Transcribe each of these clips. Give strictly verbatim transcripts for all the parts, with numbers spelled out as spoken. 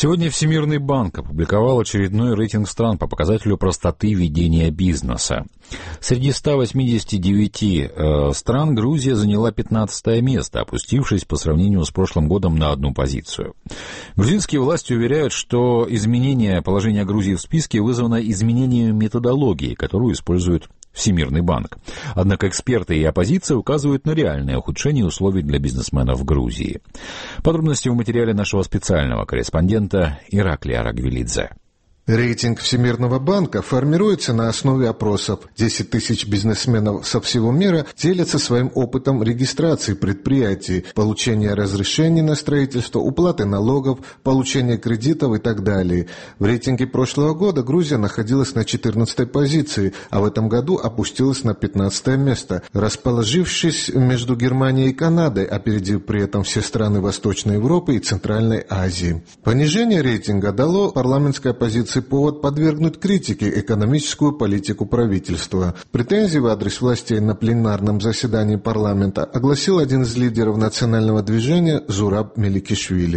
Сегодня Всемирный банк опубликовал очередной рейтинг стран по показателю простоты ведения бизнеса. Среди ста восьмидесяти девяти э, стран Грузия заняла пятнадцатое место, опустившись по сравнению с прошлым годом на одну позицию. Грузинские власти уверяют, что изменение положения Грузии в списке вызвано изменением методологии, которую использует Всемирный банк. Однако эксперты и оппозиция указывают на реальное ухудшение условий для бизнесменов в Грузии. Подробности в материале нашего специального корреспондента Ираклия Арагвелидзе. Рейтинг Всемирного банка формируется на основе опросов. десять тысяч бизнесменов со всего мира делятся своим опытом регистрации предприятий, получения разрешений на строительство, уплаты налогов, получения кредитов и так далее. В рейтинге прошлого года Грузия находилась на четырнадцатой позиции, а в этом году опустилась на пятнадцатое место, расположившись между Германией и Канадой, опередив при этом все страны Восточной Европы и Центральной Азии. Понижение рейтинга дало парламентской оппозиции повод подвергнуть критике экономическую политику правительства. Претензии в адрес властей на пленарном заседании парламента огласил один из лидеров национального движения Зураб Меликишвили.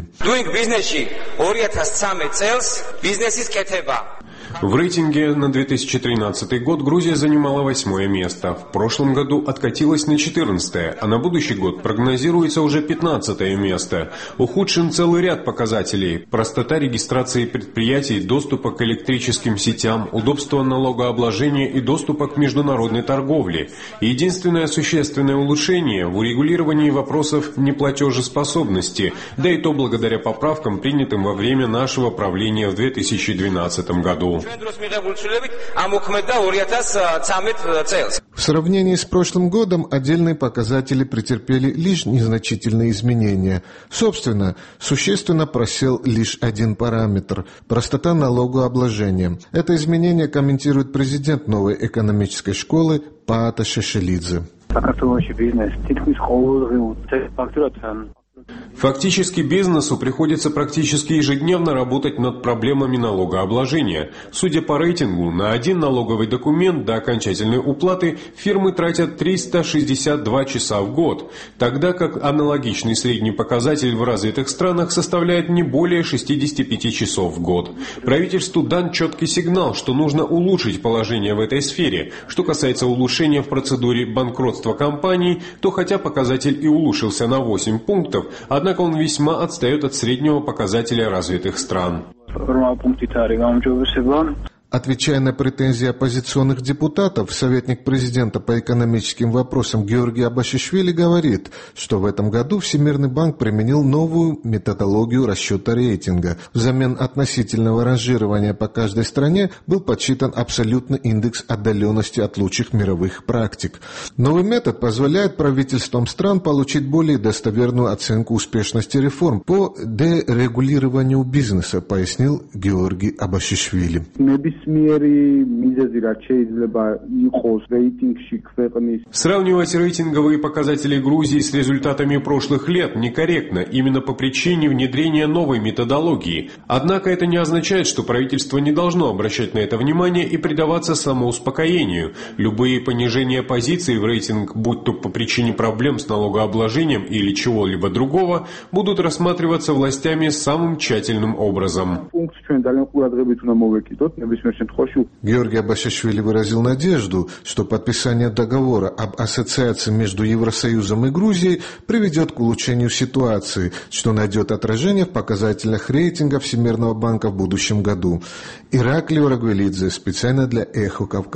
В рейтинге на две тысячи тринадцатый год Грузия занимала восьмое место. В прошлом году откатилась на четырнадцатое, а на будущий год прогнозируется уже пятнадцатое место. Ухудшен целый ряд показателей. Простота регистрации предприятий, доступа к электрическим сетям, удобство налогообложения и доступа к международной торговле. Единственное существенное улучшение в урегулировании вопросов неплатежеспособности, да и то благодаря поправкам, принятым во время нашего правления в две тысячи двенадцатом году. В сравнении с прошлым годом отдельные показатели претерпели лишь незначительные изменения. Собственно, существенно просел лишь один параметр – простота налогообложения. Это изменение комментирует президент новой экономической школы Паата Шешелидзе. Фактически бизнесу приходится практически ежедневно работать над проблемами налогообложения. Судя по рейтингу, на один налоговый документ до окончательной уплаты фирмы тратят триста шестьдесят два часа в год, тогда как аналогичный средний показатель в развитых странах составляет не более шестидесяти пяти часов в год. Правительству дан четкий сигнал, что нужно улучшить положение в этой сфере. Что касается улучшения в процедуре банкротства компаний, то хотя показатель и улучшился на восемь пунктов, однако он весьма отстает от среднего показателя развитых стран. Отвечая на претензии оппозиционных депутатов, советник президента по экономическим вопросам Георгий Абашишвили говорит, что в этом году Всемирный банк применил новую методологию расчета рейтинга. Взамен относительного ранжирования по каждой стране был подсчитан абсолютный индекс отдаленности от лучших мировых практик. Новый метод позволяет правительствам стран получить более достоверную оценку успешности реформ по дерегулированию бизнеса, пояснил Георгий Абашишвили. Сравнивать рейтинговые показатели Грузии с результатами прошлых лет некорректно именно по причине внедрения новой методологии. Однако это не означает, что правительство не должно обращать на это внимание и предаваться самоуспокоению. Любые понижения позиций в рейтинг, будь то по причине проблем с налогообложением или чего-либо другого, будут рассматриваться властями самым тщательным образом. Георгий Абашишвили выразил надежду, что подписание договора об ассоциации между Евросоюзом и Грузией приведет к улучшению ситуации, что найдет отражение в показателях рейтинга Всемирного банка в будущем году. Ираклий Арагвелидзе, специально для Эхо Кавказа.